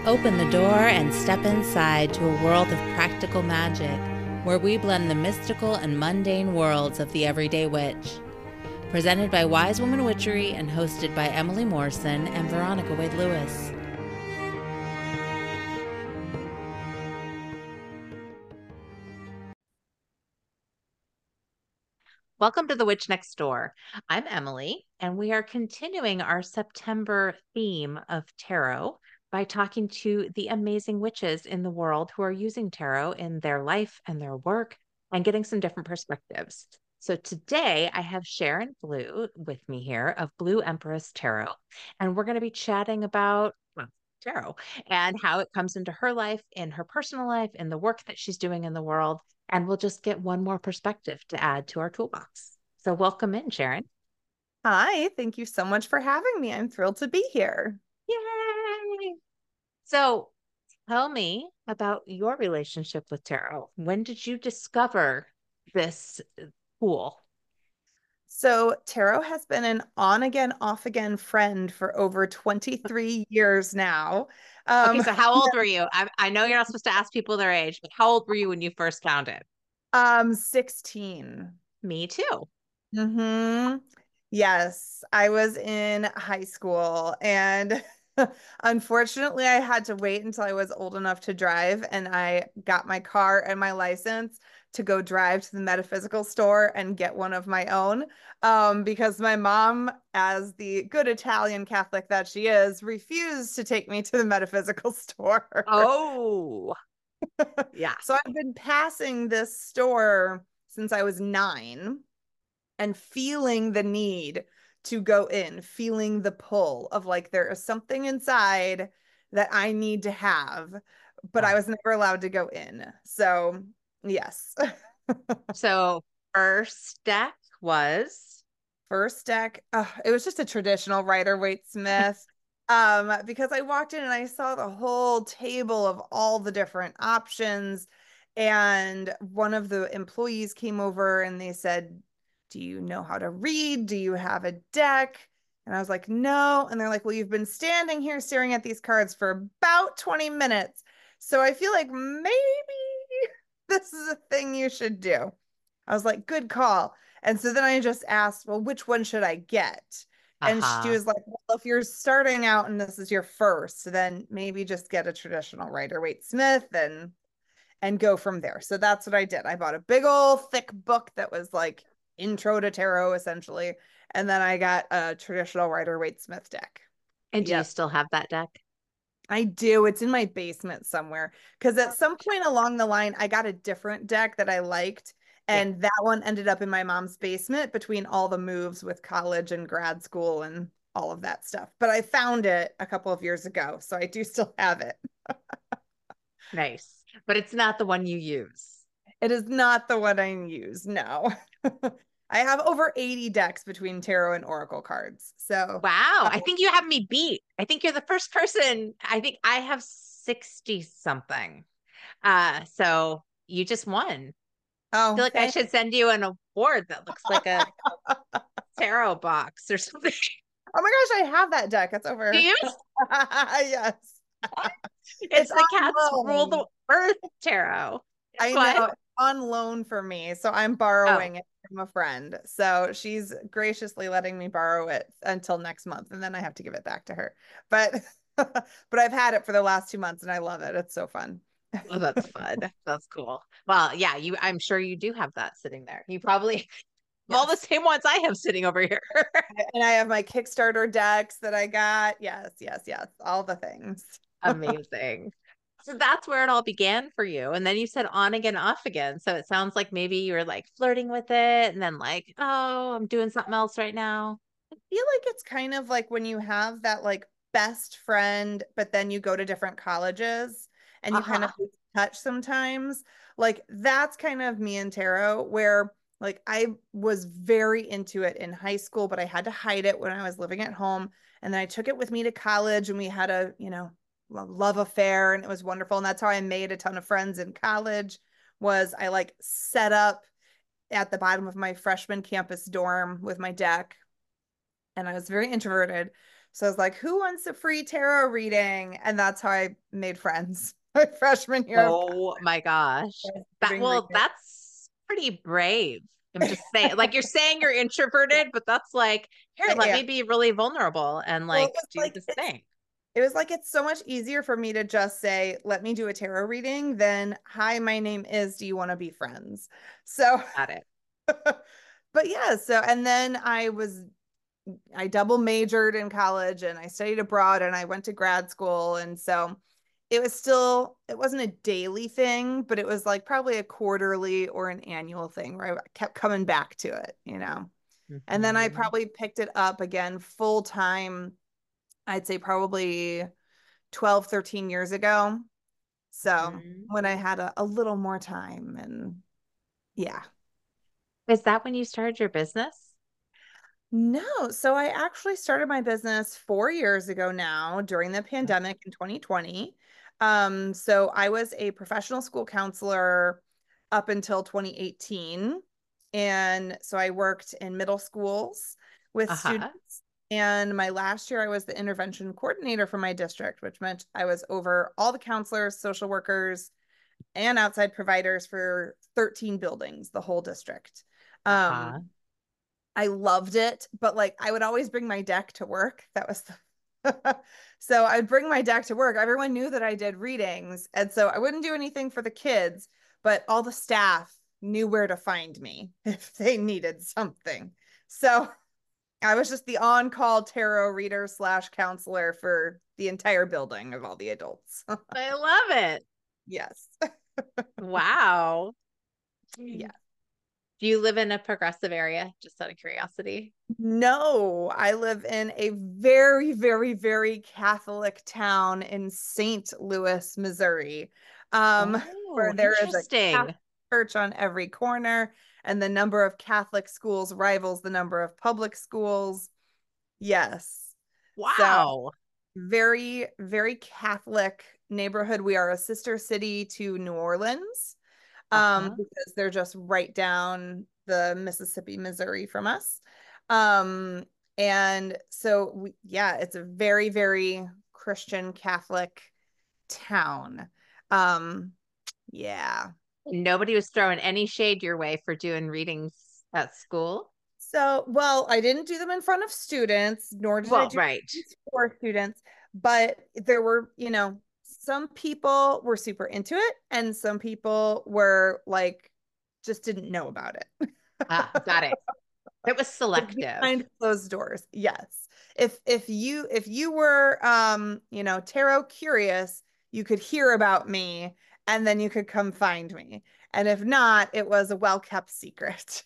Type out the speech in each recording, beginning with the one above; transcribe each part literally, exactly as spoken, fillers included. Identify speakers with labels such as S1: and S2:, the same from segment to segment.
S1: Open the door and step inside to a world of practical magic, where we blend the mystical and mundane worlds of the everyday witch. Presented by Wise Woman Witchery and hosted by Emily Morrison and Veronica Wade Lewis. Welcome to The Witch Next Door. I'm Emily, and we are continuing our September theme of tarot by talking to the amazing witches in the world who are using tarot in their life and their work and getting some different perspectives. So today I have Sharon Blue with me here of Blue Empress Tarot, and we're going to be chatting about well, tarot and how it comes into her life, in her personal life, in the work that she's doing in the world. And we'll just get one more perspective to add to our toolbox. So welcome in, Sharon.
S2: Hi, thank you so much for having me. I'm thrilled to be here.
S1: Yay! So tell me about your relationship with tarot. When did you discover this tool?
S2: So, tarot has been an on again, off again friend for over twenty-three years now.
S1: Okay,
S2: Um,
S1: so how old were you? I, I know you're not supposed to ask people their age, but how old were you when you first found it?
S2: um, sixteen.
S1: Me too.
S2: Mm-hmm. Yes, I was in high school and unfortunately I had to wait until I was old enough to drive and I got my car and my license to go drive to the metaphysical store and get one of my own um, because my mom, as the good Italian Catholic that she is, refused to take me to the metaphysical store.
S1: Oh, yeah.
S2: So I've been passing this store since I was nine and feeling the need to go in, feeling the pull of like there is something inside that I need to have, but I was never allowed to go in. So, yes.
S1: So first deck was
S2: First deck, uh, it was just a traditional Rider-Waite-Smith. Um, because I walked in and I saw the whole table of all the different options. And one of the employees came over and they said, do you know how to read? Do you have a deck? And I was like, no. And they're like, well, you've been standing here staring at these cards for about twenty minutes. So I feel like maybe this is a thing you should do. I was like, good call. And so then I just asked, well, which one should I get? And she
S1: uh-huh.
S2: was like, well, if you're starting out and this is your first, then maybe just get a traditional Rider-Waite-Smith and and go from there. So that's what I did. I bought a big old thick book that was like intro to tarot essentially. And then I got a traditional Rider-Waite-Smith deck.
S1: And do you
S2: Yep.
S1: still have that deck?
S2: I do. It's in my basement somewhere. Because at some point along the line, I got a different deck that I liked.
S1: Yeah.
S2: And that one ended up in my mom's basement between all the moves with college and grad school and all of that stuff. But I found it a couple of years ago. So I do still have it.
S1: Nice. But it's not the one you use.
S2: It is not the one I use. No. I have over eighty decks between tarot and oracle cards. So,
S1: Wow.
S2: uh,
S1: I think you have me beat. I think you're the first person. I think I have sixty something. Uh, so you just won. I feel
S2: oh,
S1: like I
S2: thank
S1: should send you an award that looks like a tarot box or something.
S2: Oh my gosh, I have that deck. It's
S1: Do
S2: over.
S1: you?
S2: Yes.
S1: It's
S2: It's
S1: the
S2: on
S1: cats rule the
S2: loan.
S1: earth tarot.
S2: I know
S1: What?
S2: it's on loan for me, so I'm
S1: Oh,
S2: borrowing it from a friend. So she's graciously letting me borrow it until next month, and then I have to give it back to her. But but I've had it for the last two months and I love it. It's so fun.
S1: well, that's fun. That's cool. Well, yeah, you I'm sure you do have that sitting there. You probably have all the
S2: Yes.
S1: same ones I have sitting over here.
S2: And I have my Kickstarter decks that I got. Yes, yes, yes. All the things.
S1: Amazing. So that's where it all began for you. And then you said on again, off again. So it sounds like maybe you were like flirting with it and then like, oh, I'm doing something else right now.
S2: Feel like it's kind of like when you have that like best friend, but then you go to different colleges and you kind
S1: Uh-huh.
S2: of lose touch sometimes. Like that's kind of me and tarot, where like I was very into it in high school, but I had to hide it when I was living at home. And then I took it with me to college and we had a, you know, love affair and it was wonderful. And that's how I made a ton of friends in college was I like set up at the bottom of my freshman campus dorm with my deck and I was very introverted. So I was like, who wants a free tarot reading? And that's how I made friends my freshman year of
S1: Oh my gosh.
S2: college,
S1: That,
S2: giving
S1: well,
S2: readings.
S1: that's pretty brave. I'm just saying, like you're saying you're
S2: Yeah,
S1: introverted, but that's like, here,
S2: I
S1: let
S2: am.
S1: me be really vulnerable and
S2: Well, it
S1: like
S2: was
S1: do
S2: like
S1: this
S2: it's
S1: thing.
S2: it was like it's so much easier for me to just say, let me do a tarot reading than, hi, my name is, do you want to be friends? So,
S1: Got it.
S2: but yeah, so and then I was I double majored in college and I studied abroad and I went to grad school. And so it was still, it wasn't a daily thing, but it was like probably a quarterly or an annual thing where I kept coming back to it, you know. And then I
S1: Mhm.
S2: probably picked it up again full time, I'd say probably twelve, thirteen years ago. So
S1: Mhm.
S2: when I had a, a little more time and yeah.
S1: Is that when you started your business?
S2: No, so I actually started my business four years ago now during the
S1: Huh?
S2: pandemic in twenty twenty. Um, so I was a professional school counselor up until twenty eighteen. And so I worked in middle schools with
S1: Uh-huh.
S2: students. And my last year, I was the intervention coordinator for my district, which meant I was over all the counselors, social workers, and outside providers for thirteen buildings, the whole district. Um,
S1: Uh-huh.
S2: I loved it, but like I would always bring my deck to work. That was the so I'd bring my deck to work. Everyone knew that I did readings, and so I wouldn't do anything for the kids, but all the staff knew where to find me if they needed something. So I was just the on-call tarot reader slash counselor for the entire building of all the adults.
S1: I love it.
S2: Yes.
S1: Wow.
S2: Yeah.
S1: Do you live in a progressive area? Just out of curiosity.
S2: No, I live in a very, very, very Catholic town in Saint Louis, Missouri, um,
S1: Oh,
S2: where there is a
S1: interesting.
S2: Catholic church on every corner, and the number of Catholic schools rivals the number of public schools. Yes. So,
S1: Wow.
S2: very, very Catholic neighborhood. We are a sister city to New Orleans, um,
S1: Uh-huh.
S2: because they're just right down the Mississippi, Missouri from us. Um, and so we, yeah, it's a very, very Christian Catholic town. Um, yeah.
S1: Nobody was throwing any shade your way for doing readings at school?
S2: So, well, I didn't do them in front of students, nor did I
S1: Well,
S2: do
S1: right.
S2: them for students, but there were, you know, some people were super into it, and some people were like, just didn't know about it.
S1: Ah, got it. It was selective.
S2: Behind closed doors. Yes. If if you if you were um, you know, tarot curious, you could hear about me and then you could come find me. And if not, it was a well-kept secret.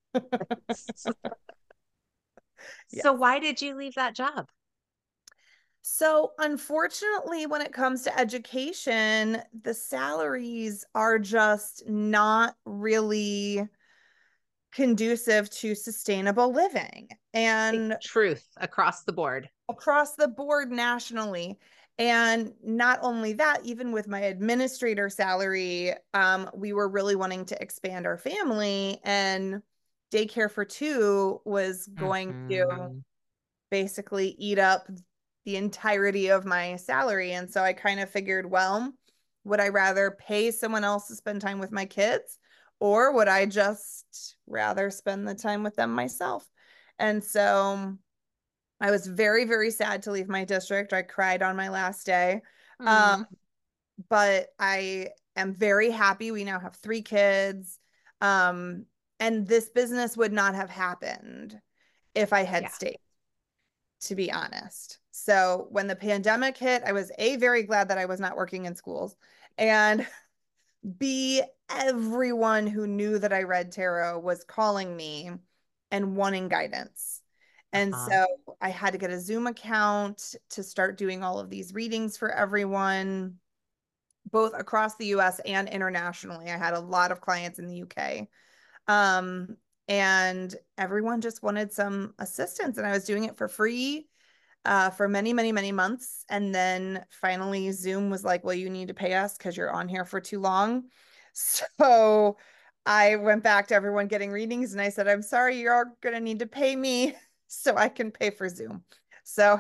S1: So
S2: Yes.
S1: why did you leave that job?
S2: So, unfortunately, when it comes to education, the salaries are just not really conducive to sustainable living.
S1: Like,
S2: And
S1: truth across the board.
S2: across the board nationally. And not only that, even with my administrator salary, um, we were really wanting to expand our family, and daycare for two was going to
S1: Mhm.
S2: basically eat up the entirety of my salary. And so I kind of figured, well, would I rather pay someone else to spend time with my kids, or would I just rather spend the time with them myself? And so I was very, very sad to leave my district. I cried on my last day. Um,
S1: Mm,
S2: but I am very happy. We now have three kids. Um, and this business would not have happened if I had
S1: yeah.
S2: stayed, to be honest. So when the pandemic hit, I was A, very glad that I was not working in schools, and B, everyone who knew that I read tarot was calling me and wanting guidance. And
S1: Uh-huh.
S2: so I had to get a Zoom account to start doing all of these readings for everyone, both across the U S and internationally. I had a lot of clients in the U K. Um, and everyone just wanted some assistance, and I was doing it for free uh, for many, many, many months. And then finally, Zoom was like, well, you need to pay us because you're on here for too long. So I went back to everyone getting readings and I said, I'm sorry, you're going to need to pay me so I can pay for Zoom. So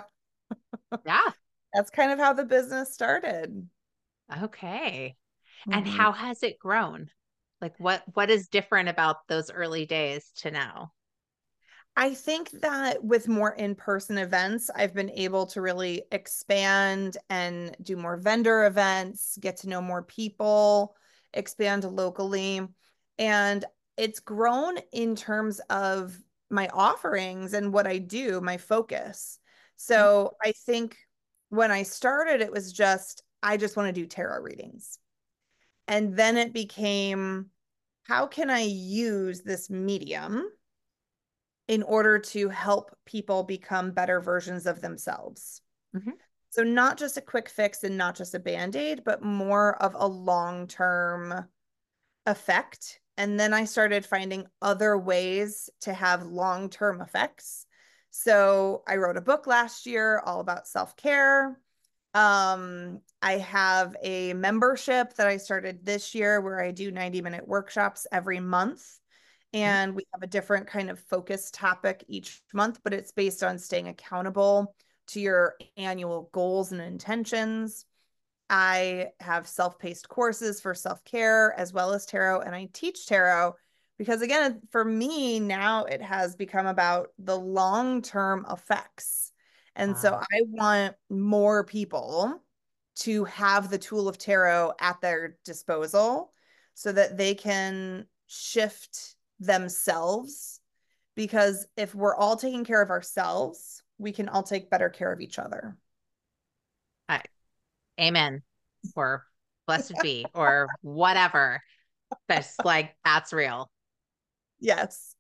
S1: Yeah.
S2: That's kind of how the business started.
S1: Okay. And
S2: Mhm.
S1: how has it grown? Like what what is different about those early days to now?
S2: I think that with more in-person events, I've been able to really expand and do more vendor events, get to know more people, expand locally. And it's grown in terms of my offerings and what I do, my focus.
S1: Mhm.
S2: So I think when I started, it was just, I just want to do tarot readings. And then it became, how can I use this medium in order to help people become better versions of themselves?
S1: Mhm.
S2: So, not just a quick fix and not just a band aid, but more of a long term effect. And then I started finding other ways to have long term effects. So, I wrote a book last year all about self care. Um, I have a membership that I started this year where I do ninety minute workshops every month.
S1: Mhm.
S2: And we have a different kind of focus topic each month, but it's based on staying accountable to your annual goals and intentions. I have self-paced courses for self-care as well as tarot, and I teach tarot because, again, for me now it has become about the long-term effects. And so
S1: Wow.
S2: I want more people to have the tool of tarot at their disposal so that they can shift themselves. Because if we're all taking care of ourselves, we can all take better care of each other.
S1: I, amen. Or blessed be or whatever. That's like that's real.
S2: Yes.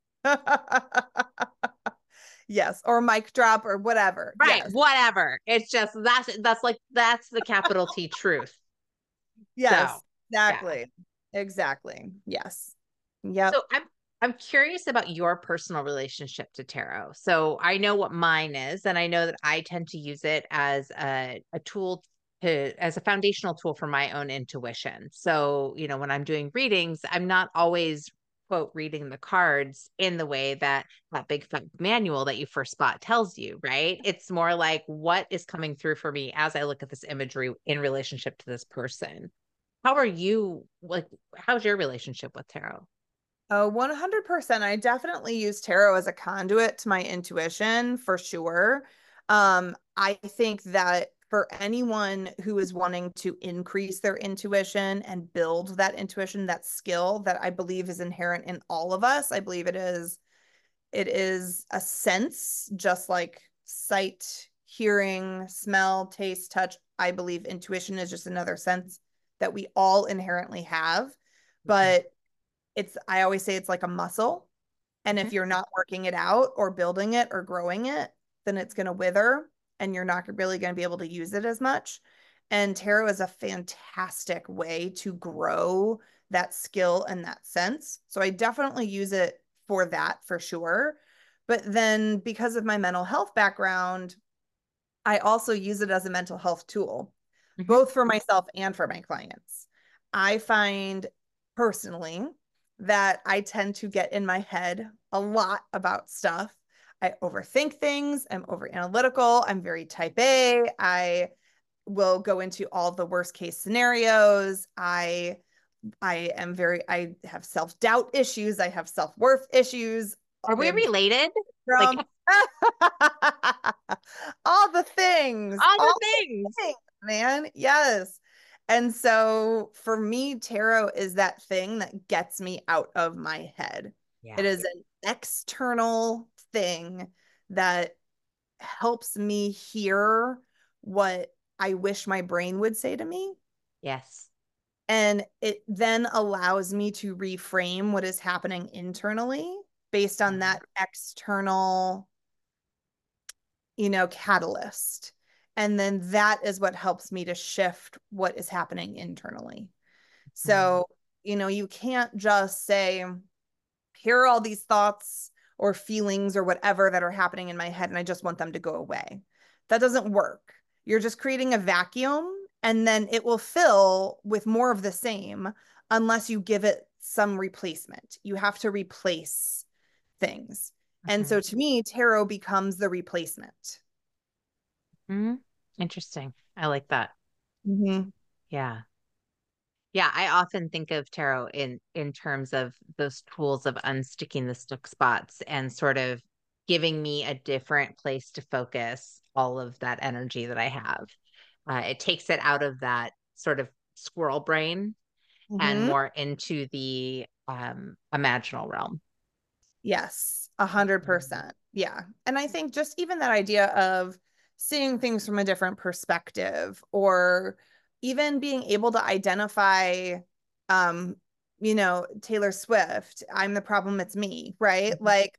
S2: Yes. Or mic drop or whatever.
S1: Right,
S2: Yes.
S1: whatever. It's just that's that's like that's the capital T truth. So,
S2: Yes.
S1: yeah.
S2: Exactly. Exactly. Yes. Yep.
S1: So I'm I'm curious about your personal relationship to tarot. So I know what mine is, and I know that I tend to use it as a, a tool to as a foundational tool for my own intuition. So, you know, when I'm doing readings, I'm not always quote reading the cards in the way that that big fat manual that you first spot tells you, right? It's more like what is coming through for me as I look at this imagery in relationship to this person. How are you like how's your relationship with tarot?
S2: Oh, one hundred percent. I definitely use tarot as a conduit to my intuition for sure. Um, I think that for anyone who is wanting to increase their intuition and build that intuition, that skill that I believe is inherent in all of us, I believe it is it is a sense, just like sight, hearing, smell, taste, touch. I believe intuition is just another sense that we all inherently have.
S1: Mhm.
S2: But it's, I always say it's like a muscle. And
S1: Mhm.
S2: if you're not working it out or building it or growing it, then it's going to wither and you're not really going to be able to use it as much. And tarot is a fantastic way to grow that skill and that sense. So I definitely use it for that for sure. But then because of my mental health background, I also use it as a mental health tool,
S1: Mhm.
S2: both for myself and for my clients. I find personally that I tend to get in my head a lot about stuff. I overthink things. I'm over analytical. I'm very type A. I will go into all the worst case scenarios. I I am very I have self-doubt issues. I have self-worth issues.
S1: Are we related? Like
S2: From all the things,
S1: all the
S2: all the
S1: things.
S2: things, man. Yes. And so for me, tarot is that thing that gets me out of my head. It
S1: Yeah.
S2: is an external thing that helps me hear what I wish my brain would say to me.
S1: Yes.
S2: And it then allows me to reframe what is happening internally based on
S1: Mhm.
S2: that external, you know, catalyst. And then that is what helps me to shift what is happening internally.
S1: Mhm.
S2: So, you know, you can't just say, here are all these thoughts or feelings or whatever that are happening in my head, and I just want them to go away. That doesn't work. You're just creating a vacuum, and then it will fill with more of the same unless you give it some replacement. You have to replace things. And
S1: Mhm.
S2: so to me, tarot becomes the replacement.
S1: Mhm. Interesting. I like that.
S2: Mm-hmm.
S1: Yeah. Yeah, I often think of tarot in in terms of those tools of unsticking the stuck spots and sort of giving me a different place to focus all of that energy that I have. Uh, it takes it out of that sort of squirrel brain and
S2: Mm-hmm.
S1: more into the um, imaginal realm.
S2: Yes, a hundred
S1: Mhm.
S2: percent. Yeah. And I think just even that idea of seeing things from a different perspective or even being able to identify um, you know, Taylor Swift, I'm the problem, it's me, right?
S1: Mhm.
S2: Like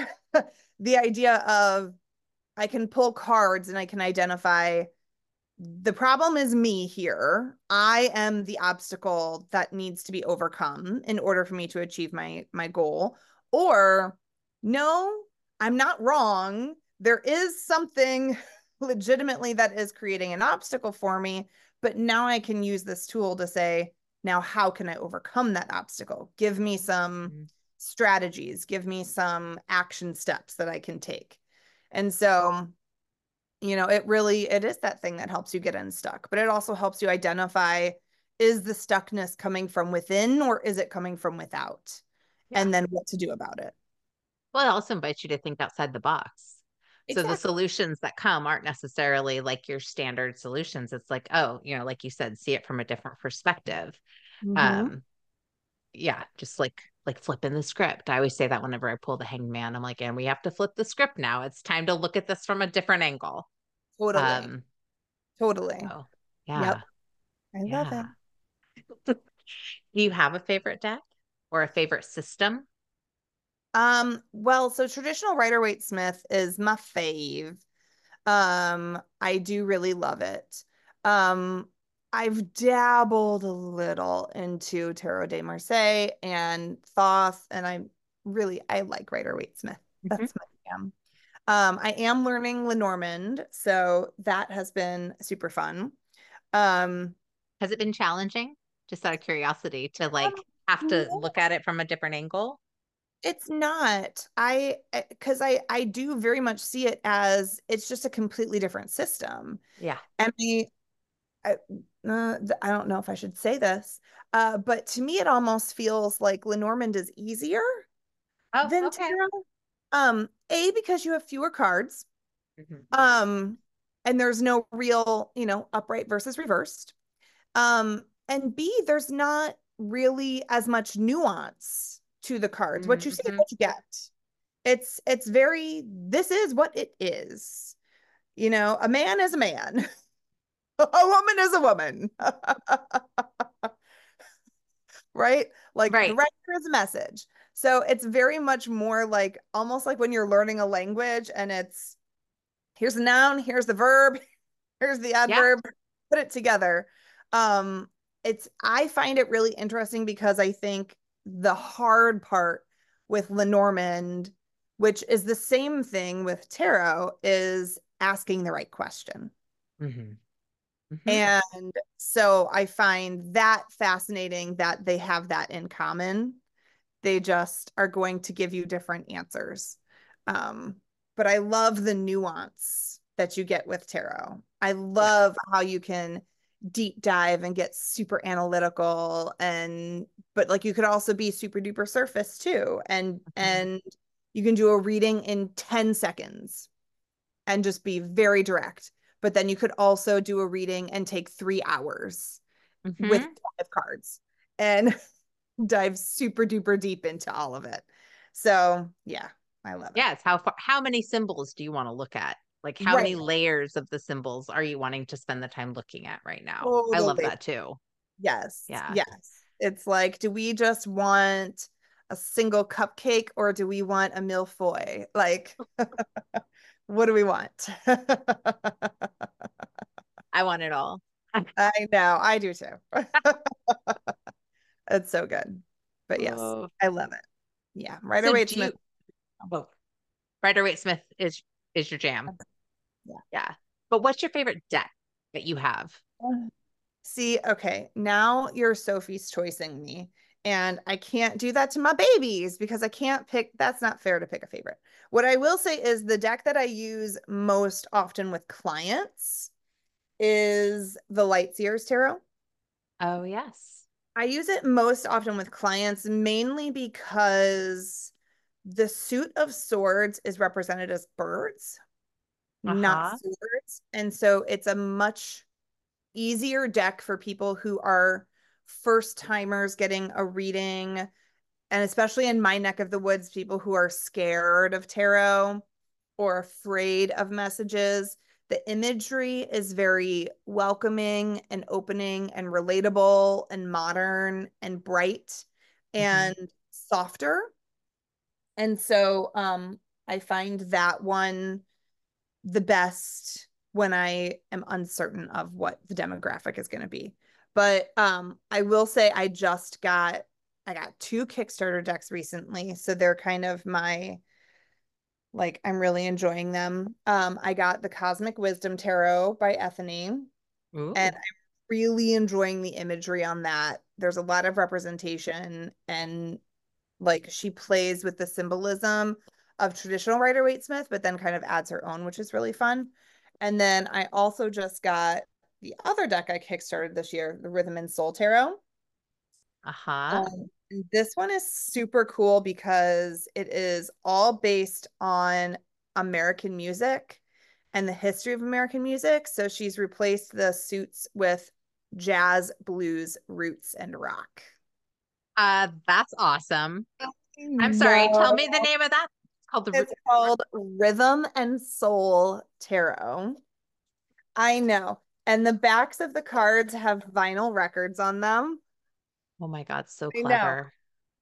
S2: the idea of I can pull cards and I can identify the problem is me here. I am the obstacle that needs to be overcome in order for me to achieve my my goal. Or no, I'm not wrong. There is something legitimately that is creating an obstacle for me, but now I can use this tool to say, now how can I overcome that obstacle? Give me some strategies, give me some action steps that I can take. And so you know, it really it is that thing that helps you get unstuck, but it also helps you identify, is the stuckness coming from within or is it coming from without?
S1: Yeah.
S2: And then what to do about it.
S1: Well, it also invites you to think outside the box. So the
S2: Exactly.
S1: solutions that come aren't necessarily like your standard solutions. It's like, oh, you know, like you said, see it from a different perspective.
S2: Mm-hmm.
S1: Um, yeah, just like like flipping the script. I always say that whenever I pull the hangman. I'm like, and we have to flip the script now. It's time to look at this from a different angle.
S2: Totally.
S1: Um,
S2: Totally.
S1: so
S2: Yep.
S1: yeah,
S2: I love it.
S1: yeah. Do you have a favorite deck or a favorite system?
S2: Um, well, so traditional Rider-Waite-Smith is my fave. Um, I do really love it. Um, I've dabbled a little into Tarot de Marseille and Thoth, and I really I like Rider-Waite-Smith.
S1: Mhm.
S2: That's my jam. Um, I am learning Lenormand, so that has been super fun. Um,
S1: Has it been challenging? Just out of curiosity to
S2: um,
S1: like have to
S2: no,
S1: look at it from a different angle?
S2: it's not. I because I I do very much see it as it's just a completely different system.
S1: Yeah.
S2: And I I, uh, I don't know if I should say this, uh, but to me, it almost feels like Lenormand is easier
S1: Oh,
S2: than
S1: okay.
S2: Tarot. Um, A, because you have fewer cards,
S1: Mhm.
S2: um, and there's no real, you know, upright versus reversed. Um, and B, there's not really as much nuance to the cards. What you see is
S1: Mhm.
S2: what you get. It's it's very, this is what it is. You know, a man is a man. A woman is a woman. Right? Like the
S1: Right.
S2: writer is a message. So it's very much more like almost like when you're learning a language and it's here's the noun, here's the verb, here's the
S1: Yeah.
S2: adverb, put it together. Um, it's I find it really interesting because I think the hard part with Lenormand, which is the same thing with tarot, is asking the right question.
S1: Hmm. Hmm.
S2: And so I find that fascinating that they have that in common. They just are going to give you different answers. Um, but I love the nuance that you get with tarot. I
S1: Yeah.
S2: love how you can deep dive and get super analytical and but like you could also be super duper surface too and
S1: Mhm.
S2: and you can do a reading in ten seconds and just be very direct. But then you could also do a reading and take three hours with
S1: Hmm.
S2: five cards and dive super duper deep into all of it. So yeah, I love it.
S1: Yeah, it's how far, how many symbols do you want to look at? Like how many
S2: Right.
S1: layers of the symbols are you wanting to spend the time looking at right now? I love
S2: Totally.
S1: that too.
S2: Yes.
S1: Yeah.
S2: Yes. It's like, do we just want a single cupcake or do we want a millefeuille? Like, what do we want?
S1: I want it all.
S2: I know. I do too. It's so good. But yes,
S1: Oh.
S2: I love it. Yeah. Rider
S1: So
S2: Waite
S1: do
S2: Smith.
S1: you, well, Rider Waite Smith is is your jam.
S2: Yeah.
S1: Yeah. But what's your favorite deck that you have?
S2: See, okay. Now you're Sophie's choicing me. And I can't do that to my babies because I can't pick, that's not fair to pick a favorite. What I will say is the deck that I use most often with clients is the Lightseers Tarot.
S1: Oh, yes.
S2: I use it most often with clients mainly because the suit of swords is represented as birds, not
S1: Uh-huh.
S2: swords. And so it's a much easier deck for people who are first timers getting a reading, and especially in my neck of the woods, people who are scared of tarot or afraid of messages. The imagery is very welcoming and opening and relatable and modern and bright
S1: Hmm.
S2: and softer. And so um, I find that one the best when I am uncertain of what the demographic is going to be. But um, I will say I just got I got two Kickstarter decks recently, so they're kind of my like I'm really enjoying them. Um, I got the Cosmic Wisdom Tarot by Ethany, and
S1: Ooh.
S2: I'm really enjoying the imagery on that. There's a lot of representation, and like she plays with the symbolism of traditional Rider Waite Smith, but then kind of adds her own, which is really fun. And then I also just got the other deck I kickstarted this year, the Rhythm and Soul Tarot.
S1: Uh-huh.
S2: Um, and this one is super cool because it is all based on American music and the history of American music. So she's replaced the suits with jazz, blues, roots, and rock.
S1: Uh, that's awesome. I'm sorry. Tell
S2: No,
S1: me the name of that. It's called the Root.
S2: it's called Rhythm and Soul Tarot. I know. And the backs of the cards have vinyl records on them.
S1: Oh my God, so
S2: I know.
S1: clever.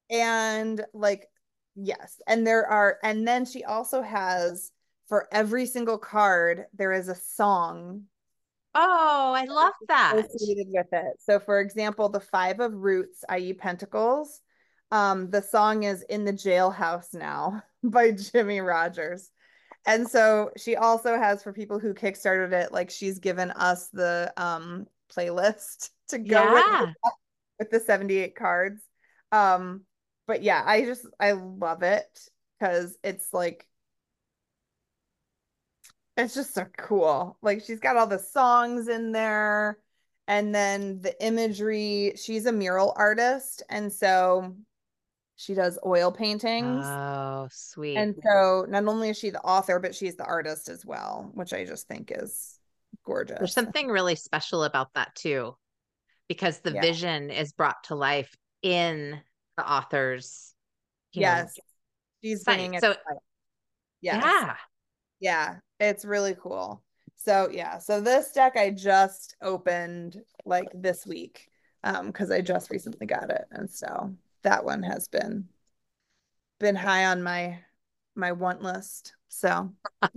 S2: And like, yes. And there are, and then she also has for every single card, there is a song
S1: Oh, I love that.
S2: associated with it. So, for example, the Five of Roots, that is. Pentacles, um, the song is In the Jailhouse Now by Jimmy Rogers. And so she also has for people who kickstarted it, like she's given us the um playlist to go with
S1: Yeah.
S2: with the seventy-eight cards. Um, but yeah, I just I love it because it's like it's just so cool. Like she's got all the songs in there, and then the imagery. She's a mural artist, and so she does oil paintings.
S1: Oh, sweet.
S2: And so not only is she the author, but she's the artist as well, which I just think is
S1: There's
S2: gorgeous.
S1: something really special about that too, because the
S2: Yeah.
S1: vision is brought to life in the author's, you know,
S2: Yes. She's bringing
S1: site.
S2: it
S1: So,
S2: to life. Yes.
S1: yeah.
S2: Yeah. It's really cool. So yeah. So this deck I just opened like this week um because I just recently got it. And so that one has been been high on my my want list. So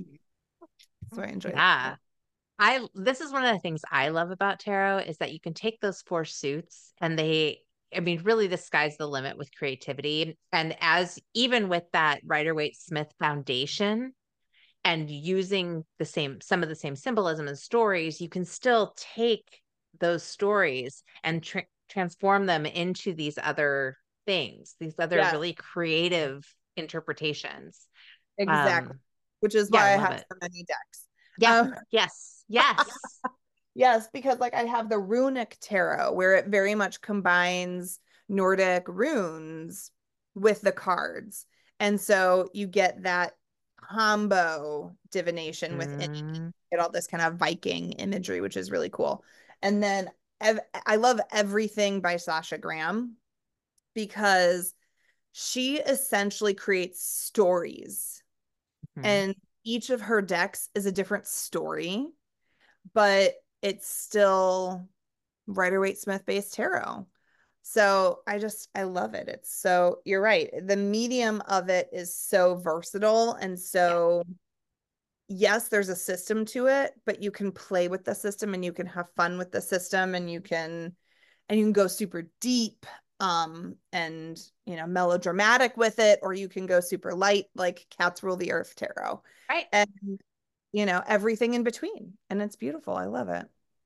S2: so I enjoy
S1: Yeah.
S2: that.
S1: I this is one of the things I love about tarot is that you can take those four suits and they I mean really the sky's the limit with creativity, and as even with that Rider Waite Smith foundation and using the same some of the same symbolism and stories, you can still take those stories and tra- transform them into these other things, these other
S2: Yes,
S1: really creative interpretations.
S2: exactly.
S1: Um
S2: Which is
S1: yeah, I
S2: why I
S1: love
S2: have
S1: it.
S2: so many decks.
S1: Yeah,
S2: Um
S1: yes, yes.
S2: Yes, because like I have the runic tarot where it very much combines Nordic runes with the cards. And so you get that combo divination within
S1: Mm.
S2: get all this kind of Viking imagery, which is really cool. And then ev I love everything by Sasha Graham because she essentially creates stories,
S1: Mhm.
S2: and each of her decks is a different story, but it's still Rider Waite Smith based tarot. So I just I love it. It's so you're right. The medium of it is so versatile, and
S1: Yeah.
S2: so yes, there's a system to it, but you can play with the system and you can have fun with the system, and you can and you can go super deep um and you know melodramatic with it, or you can go super light like Cats Rule the Earth tarot.
S1: Right.
S2: And you know everything in between, and it's beautiful. I love it.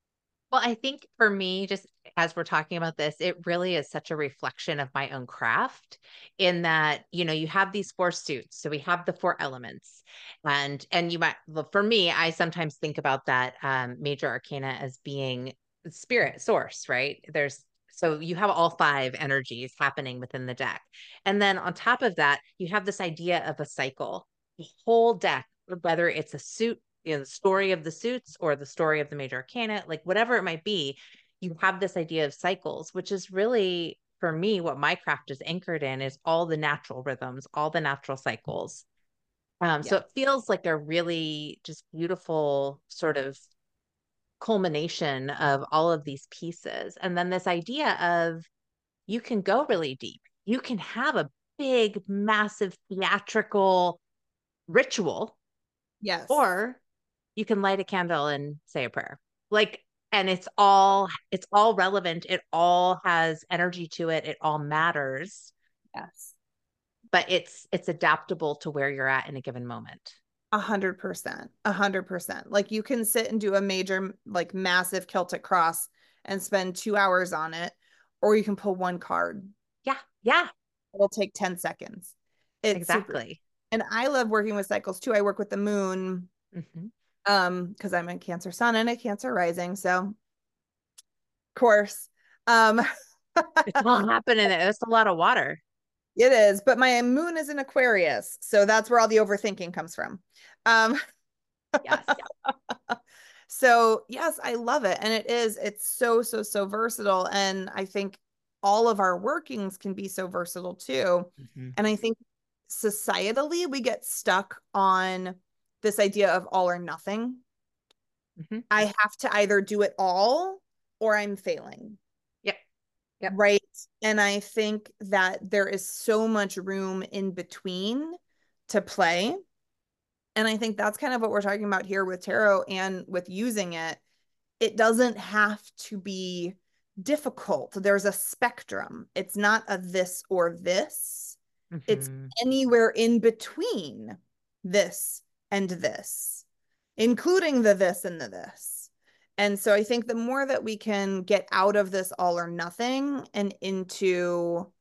S1: Well, I think for me, just as we're talking about this, it really is such a reflection of my own craft in that, you know, you have these four suits. So we have the four elements. And and you might well, for me, I sometimes think about that um major arcana as being spirit source, right? There's so you have all five energies happening within the deck. And then on top of that, you have this idea of a cycle. The whole deck, whether it's a suit, you know, the story of the suits or the story of the major arcana, like whatever it might be, you have this idea of cycles, which is really for me what my craft is anchored in is all the natural rhythms, all the natural cycles. Um,
S2: Yeah.
S1: so it feels like a really just beautiful sort of culmination of all of these pieces. And then this idea of you can go really deep. You can have a big, massive theatrical ritual,
S2: Yes.
S1: or you can light a candle and say a prayer. Like, and it's all it's all relevant. It all has energy to it. It all matters,
S2: Yes.
S1: but it's it's adaptable to where you're at in a given moment.
S2: A hundred percent. A hundred percent. Like you can sit and do a major, like massive Celtic cross and spend two hours on it, or you can pull one card.
S1: Yeah, yeah,
S2: It'll take ten seconds. It's super.
S1: exactly.
S2: And I love working with cycles too. I work with the moon
S1: Hmm.
S2: um because I'm a Cancer sun and a Cancer rising. So, of course, um
S1: It's all happening. It's a lot of water.
S2: it is, but my moon is in Aquarius, so that's where all the overthinking comes from. Um
S1: Yes.
S2: so yes, I love it. And it is, it's so, so, so versatile. And I think all of our workings can be so versatile too.
S1: Hmm.
S2: And I think societally, we get stuck on this idea of all or nothing.
S1: Hmm.
S2: I have to either do it all or I'm failing.
S1: Yep. Yep.
S2: Right. And I think that there is so much room in between to play. And I think that's kind of what we're talking about here with tarot and with using it. It doesn't have to be difficult. There's a spectrum. It's not a this or this. It's
S1: Hmm.
S2: anywhere in between this and this, including the this and the this. And so I think the more that we can get out of this all or nothing and into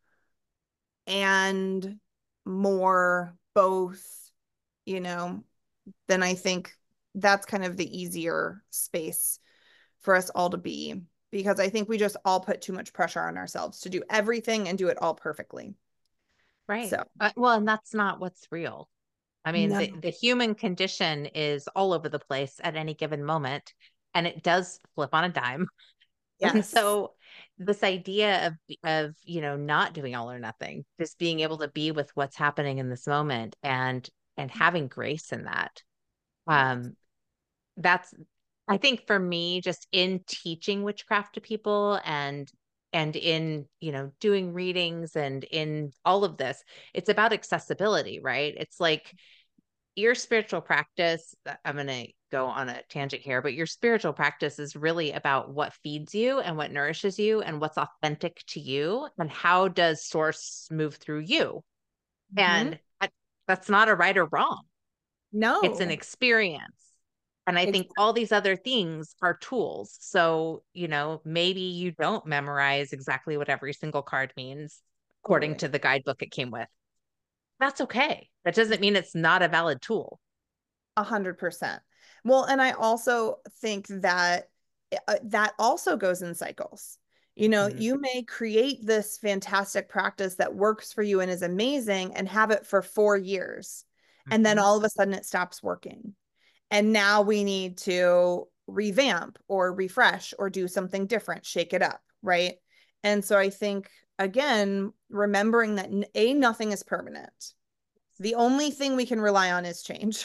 S2: and more both, you know, then I think that's kind of the easier space for us all to be, because I think we just all put too much pressure on ourselves to do everything and do it all perfectly.
S1: Right.
S2: So,
S1: Uh, well, and that's not what's real. I mean, the,
S2: no.
S1: the human condition is all over the place at any given moment, and it does flip on a dime. And
S2: Yes.
S1: so this idea of of, you know, not doing all or nothing, just being able to be with what's happening in this moment and and having grace in that.
S2: Yes.
S1: Um, that's I think for me, just in teaching witchcraft to people and and in, you know, doing readings and in all of this, it's about accessibility, right? It's like your spiritual practice, uh, I'm going to go on a tangent here, but your spiritual practice is really about what feeds you and what nourishes you and what's authentic to you and how does source move through you.
S2: Hmm.
S1: And that, that's not a right or wrong. It's an
S2: No.
S1: experience. And I think
S2: Exactly.
S1: all these other things are tools. So, you know, maybe you don't memorize exactly what every single card means according
S2: Totally.
S1: to the guidebook it came with. That's okay. That doesn't mean it's not a valid tool.
S2: A hundred percent. Well, and I also think that uh, that also goes in cycles. You know,
S1: Mhm.
S2: you may create this fantastic practice that works for you and is amazing and have it for four years. And then
S1: Mhm.
S2: all of a sudden it stops working. And now we need to revamp or refresh or do something different, shake it up. Right. And so I think, again, remembering that A, nothing is permanent. The only thing we can rely on is change.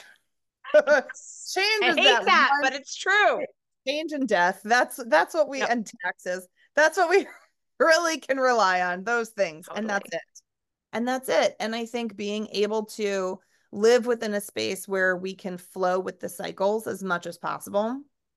S2: Change
S1: I
S2: is
S1: hate
S2: that
S1: that,
S2: one
S1: but it's true.
S2: change and death. That's that's what we
S1: Yep,
S2: and taxes. That's what we really can rely on, those things. And that's
S1: totally.
S2: it. And that's it. And I think being able to live within a space where we can flow with the cycles as much as possible.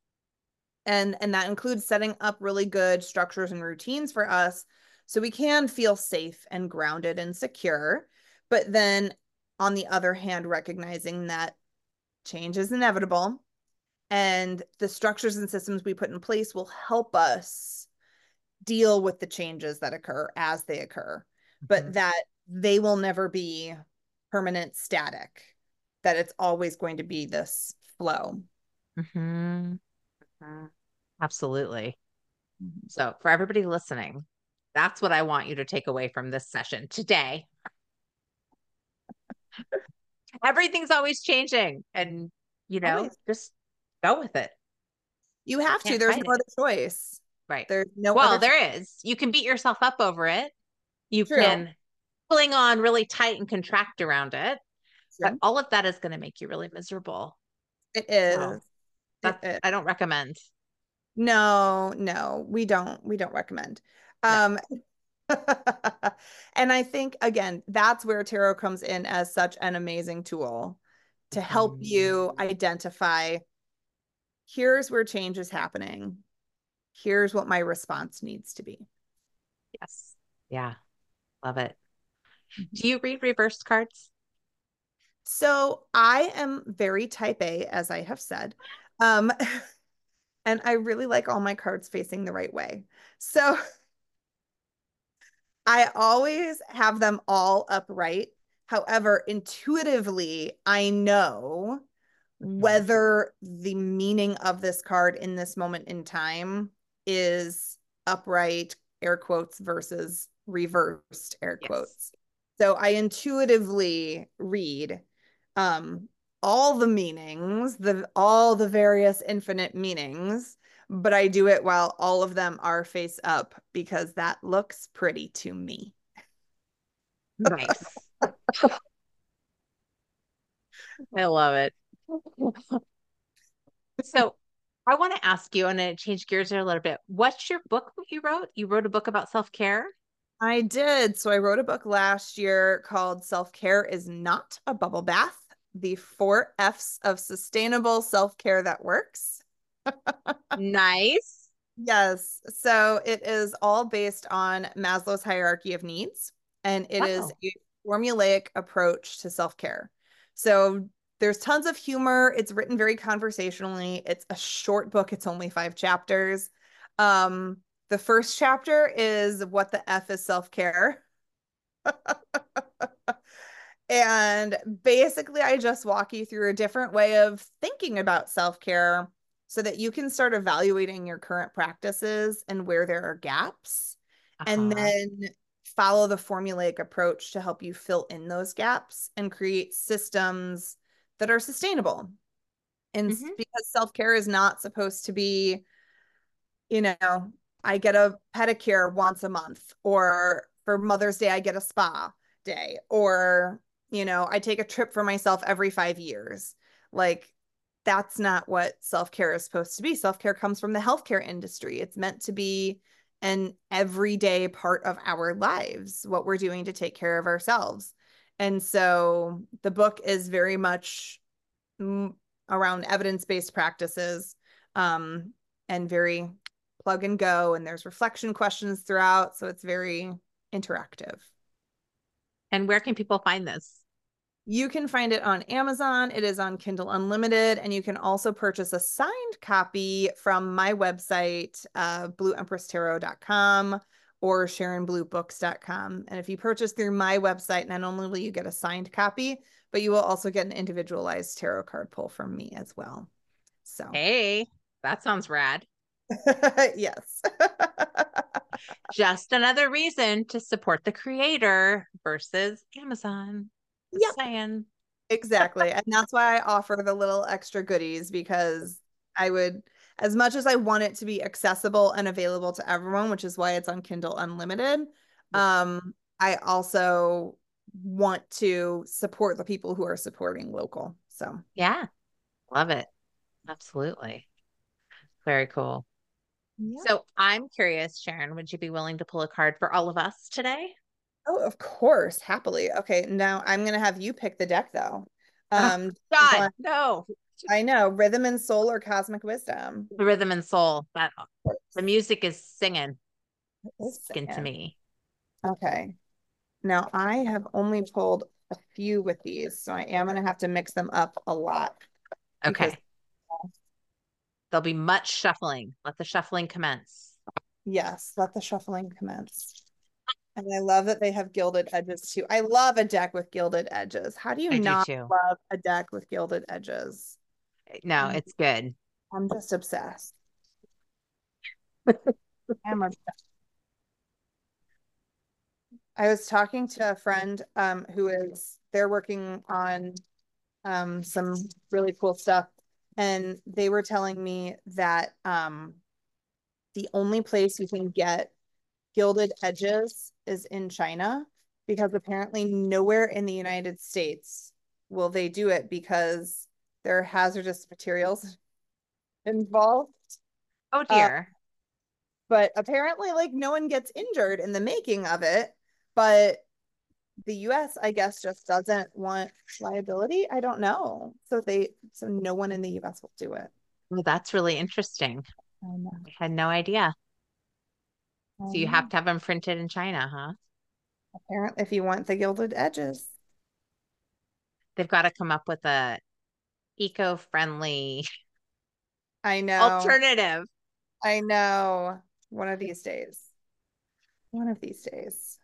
S2: And and that includes setting up really good structures and routines for us so we can feel safe and grounded and secure. But then on the other hand, recognizing that change is inevitable And the structures and systems we put in place will help us deal with the changes that occur as they occur, but
S1: Mhm.
S2: that they will never be permanent static, that it's always going to be this flow.
S1: Mhm. Mhm. Absolutely.
S2: Mhm.
S1: So, for everybody listening, that's what I want you to take away from this session today. Everything's always changing, and you know,
S2: Always.
S1: just go with it.
S2: You have to.
S1: Can't
S2: There's
S1: fight
S2: no
S1: it.
S2: other choice.
S1: Right.
S2: There's no other
S1: Well,
S2: choice.
S1: there is. You can beat yourself up over it. You
S2: True.
S1: can cling on really tight and contract around it, but
S2: True.
S1: all of that is going to make you really miserable.
S2: It
S1: So,
S2: is. It
S1: that's
S2: is.
S1: I don't recommend.
S2: No, no, we don't. We don't recommend.
S1: No.
S2: Um, and I think, again, that's where tarot comes in as such an amazing tool to help
S1: Mhm.
S2: you identify here's where change is happening. Here's what my response needs to be.
S1: Yes. Yeah. Love it.
S2: Mhm.
S1: Do you read reverse cards?
S2: So I am very type A, as I have said. Um, and I really like all my cards facing the right way. So I always have them all upright. However, intuitively, I know
S1: Mhm.
S2: whether the meaning of this card in this moment in time is upright, air quotes, versus reversed, air
S1: Yes.
S2: quotes. So I intuitively read um, all the meanings, the all the various infinite meanings, but I do it while all of them are face up because that looks pretty to me.
S1: Nice. I love it. So I want to ask you, and to change gears here a little bit. What's your book that you wrote? You wrote a book about self-care?
S2: I did. So I wrote a book last year called Self-Care is Not a Bubble Bath, the four F's of sustainable self-care that works.
S1: Nice.
S2: Yes. So it is all based on Maslow's hierarchy of needs, and it is
S1: Oh.
S2: a formulaic approach to self-care. So there's tons of humor. It's written very conversationally. It's a short book. It's only five chapters. Um, the first chapter is what the F is self-care. And basically, I just walk you through a different way of thinking about self-care so that you can start evaluating your current practices and where there are gaps, and
S1: Uh-huh.
S2: then follow the formulaic approach to help you fill in those gaps and create systems that are sustainable. And
S1: Hmm.
S2: because self-care is not supposed to be, you know, I get a pedicure once a month, or for Mother's Day, I get a spa day, or, you know, I take a trip for myself every five years. Like, that's not what self care is supposed to be. Self care comes from the healthcare industry. It's meant to be an everyday part of our lives, what we're doing to take care of ourselves. And so the book is very much mm, around evidence-based practices, um, and very plug and go. And there's reflection questions throughout. So it's very interactive.
S1: And where can people find this?
S2: You can find it on Amazon. It is on Kindle Unlimited. And you can also purchase a signed copy from my website, uh, blue empress tarot dot com or sharon blue books dot com. And if you purchase through my website, not only will you get a signed copy, but you will also get an individualized tarot card pull from me as well. So,
S1: Hey, that sounds rad.
S2: yes.
S1: Just another reason to support the creator versus Amazon. Just
S2: Yep,
S1: saying.
S2: exactly. And that's why I offer the little extra goodies, because I would, as much as I want it to be accessible and available to everyone, which is why it's on Kindle Unlimited, um, I also want to support the people who are supporting local. So,
S1: Yeah, love it. Absolutely. Very cool.
S2: yeah.
S1: So I'm curious, Sharon, would you be willing to pull a card for all of us today?
S2: Oh, of course, happily. Okay, now I'm gonna have you pick the deck though.
S1: Oh,
S2: Um, you
S1: God,
S2: want,
S1: no.
S2: I know, Rhythm and Soul or Cosmic Wisdom.
S1: The rhythm and soul. That
S2: Of
S1: the
S2: course.
S1: music is singing,
S2: It's
S1: singing to
S2: singing.
S1: me.
S2: Okay. Now I have only pulled a few with these, so I am gonna have to mix them up a lot because
S1: Okay. There'll be much shuffling. Let the shuffling commence.
S2: Yes, let the shuffling commence. And I love that they have gilded edges too. I love a deck with gilded edges. How do you
S1: I do
S2: not
S1: too.
S2: love a deck with gilded edges?
S1: No,
S2: I'm,
S1: it's good.
S2: I'm just obsessed. I'm obsessed. I was talking to a friend um, who is, they're working on um, some really cool stuff. And they were telling me that um, the only place you can get gilded edges is in China because apparently nowhere in the United States will they do it because there are hazardous materials involved.
S1: Oh
S2: Uh,
S1: dear.
S2: but apparently, like, no one gets injured in the making of it. But the U S, I guess, just doesn't want liability. I don't know. So they, so no one in the U S will do it.
S1: Well, that's really interesting.
S2: I know.
S1: I had no idea.
S2: I
S1: So you have
S2: know.
S1: to have them printed in China, huh?
S2: Apparently, if you want the gilded edges,
S1: They've got to come up with a eco-friendly
S2: I know.
S1: alternative.
S2: I know. One of these days. One of these days.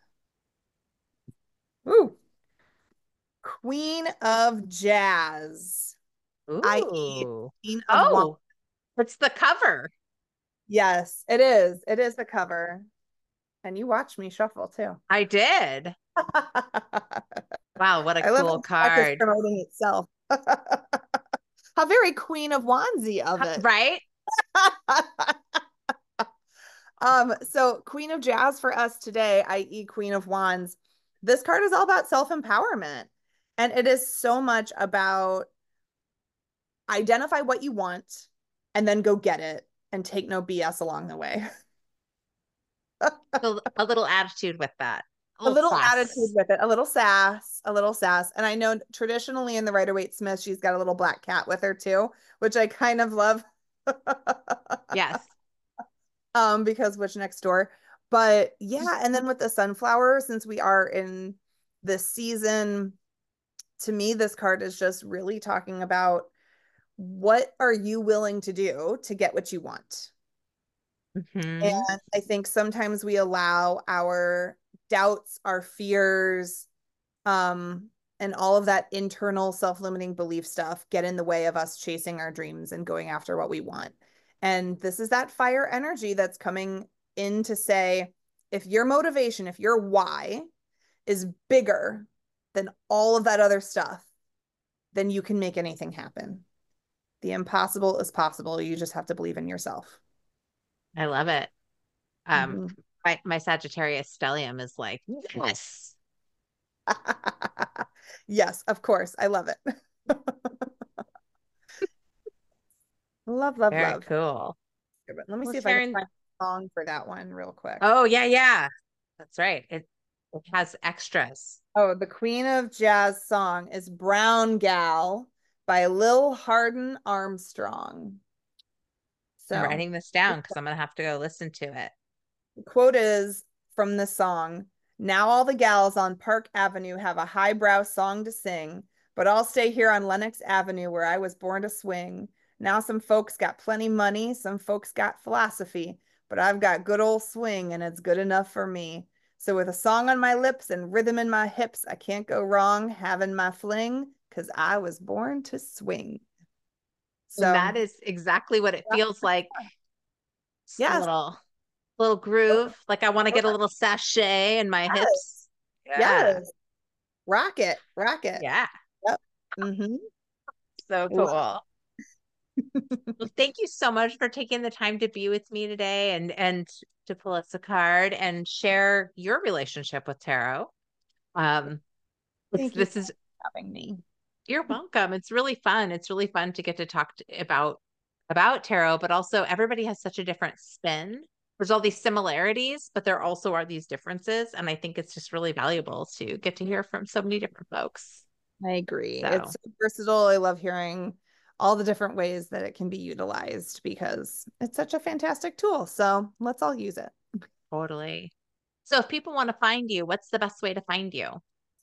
S2: Ooh, Queen of Jazz, i e.
S1: Ooh.
S2: Queen of Wands.
S1: Oh, it's the cover.
S2: Yes, it is. It is the cover. And you watch me shuffle too.
S1: I did. Wow, what a
S2: I love
S1: cool
S2: how Jack is
S1: card.
S2: promoting itself. How very Queen of Wandsy of it.
S1: Right?
S2: Um, so Queen of Jazz for us today, i e. Queen of Wands. This card is all about self-empowerment. And it is so much about identify what you want and then go get it and take no B S along the way.
S1: So a little attitude with that. A
S2: A
S1: little
S2: little attitude
S1: class.
S2: with it, a little sass, a little sass. And I know traditionally in the Rider-Waite-Smith, she's got a little black cat with her too, which I kind of love.
S1: Yes.
S2: um, because Witch Next Door. But yeah, and then with the sunflower, since we are in this season, to me, this card is just really talking about what are you willing to do to get what you want.
S1: Hmm.
S2: And I think sometimes we allow our doubts, our fears, um, and all of that internal self-limiting belief stuff get in the way of us chasing our dreams and going after what we want. And this is that fire energy that's coming in to say, if your motivation, if your why is bigger than all of that other stuff, then you can make anything happen. The impossible is possible. You just have to believe in yourself.
S1: I love it. Um,
S2: Mhm.
S1: my, my Sagittarius stellium is like, yes.
S2: Yes, of course. I love it. Love, love,
S1: Very
S2: love.
S1: cool.
S2: Let me
S1: Well,
S2: see if I can
S1: Sharon,
S2: find a song for that one real quick.
S1: oh yeah, yeah. That's right. It it has extras.
S2: Oh, the Queen of Jazz song is Brown Gal by Lil Hardin Armstrong.
S1: I'm
S2: So
S1: writing this down because I'm gonna have to go listen to it.
S2: the quote is from the song, now all the gals on Park Avenue have a highbrow song to sing, but I'll stay here on Lenox Avenue where I was born to swing. Now some folks got plenty money, some folks got philosophy, but I've got good old swing and it's good enough for me. So with a song on my lips and rhythm in my hips, I can't go wrong having my fling because I was born to swing.
S1: And
S2: So
S1: that is exactly what it feels like. Just a
S2: yes,
S1: little little groove. Like I want to get a little sachet in my hips. Yeah.
S2: yes, rock it, rock it.
S1: Yeah.
S2: Yep. Mm-hmm.
S1: So cool. Well, thank you so much for taking the time to be with me today and and to pull us a card and share your relationship with tarot. Um, it's
S2: Thank you
S1: this
S2: for
S1: is
S2: having me.
S1: You're welcome. It's really fun. It's really fun to get to talk to, about about tarot, but also everybody has such a different spin. There's all these similarities, but there also are these differences, and I think it's just really valuable to get to hear from so many different folks.
S2: I agree. It's
S1: So
S2: so versatile. I love hearing all the different ways that it can be utilized because it's such a fantastic tool. So let's all use it.
S1: totally. So if people want to find you, what's the best way to find you?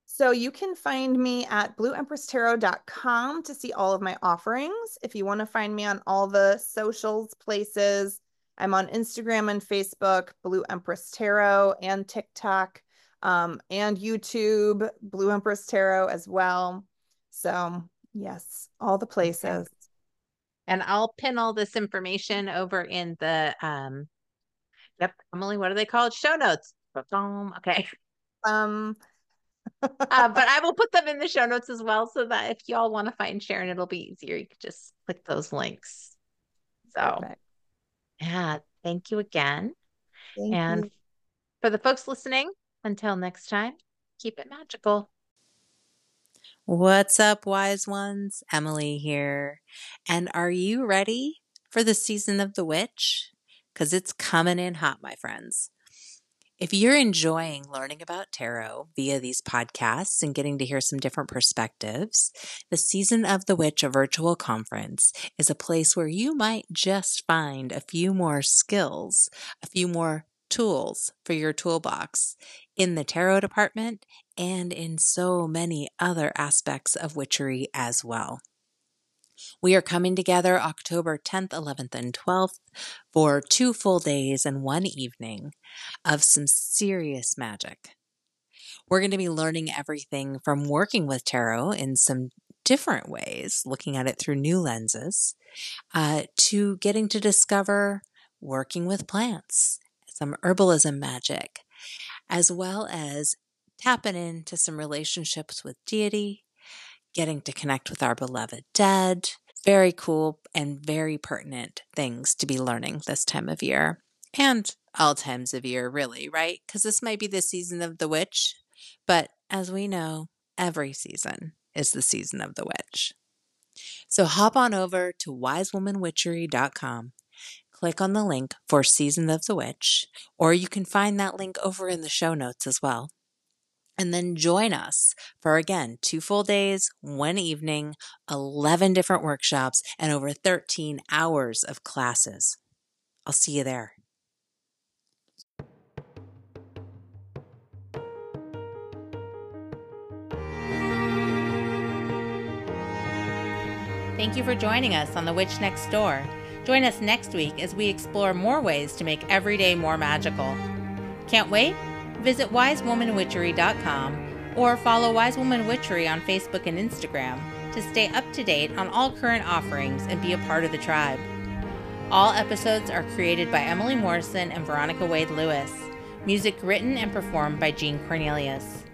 S2: So you can find me at blue empress tarot dot com to see all of my offerings. If you want to find me on all the socials places, I'm on Instagram and Facebook, Blue Empress Tarot, and TikTok, um, and YouTube, Blue Empress Tarot as well. So yes, all the places.
S1: Okay. And I'll pin all this information over in the, um, yep, Emily, what are they called? Show notes. Okay.
S2: Um,
S1: Uh, but I will put them in the show notes as well so that if y'all want to find Sharon, it'll be easier. You could just click those links. So,
S2: Perfect.
S1: yeah, thank you again.
S2: Thank
S1: And
S2: you.
S1: for the folks listening, until next time, keep it magical.
S3: What's up, wise ones? Emily here. And are you ready for the season of the witch? Because it's coming in hot, my friends. If you're enjoying learning about tarot via these podcasts and getting to hear some different perspectives, the Season of the Witch, a virtual conference, is a place where you might just find a few more skills, a few more tools for your toolbox in the tarot department and in so many other aspects of witchery as well. We are coming together October tenth, eleventh, and twelfth for two full days and one evening of some serious magic. We're going to be learning everything from working with tarot in some different ways, looking at it through new lenses, uh, to getting to discover working with plants, some herbalism magic, as well as tapping into some relationships with deity, getting to connect with our beloved dead. Very cool and very pertinent things to be learning this time of year. And all times of year, really, right? Because this might be the season of the witch. But as we know, every season is the season of the witch. So hop on over to wise woman witchery dot com. Click on the link for Season of the Witch, or you can find that link over in the show notes as well. And then join us for, again, two full days, one evening, eleven different workshops, and over thirteen hours of classes. I'll see you there.
S1: Thank you for joining us on The Witch Next Door. Join us next week as we explore more ways to make every day more magical. Can't wait? Visit wise woman witchery dot com or follow Wise Woman Witchery on Facebook and Instagram to stay up to date on all current offerings and be a part of the tribe. All episodes are created by Emily Morrison and Veronica Wade Lewis. Music written and performed by Jean Cornelius.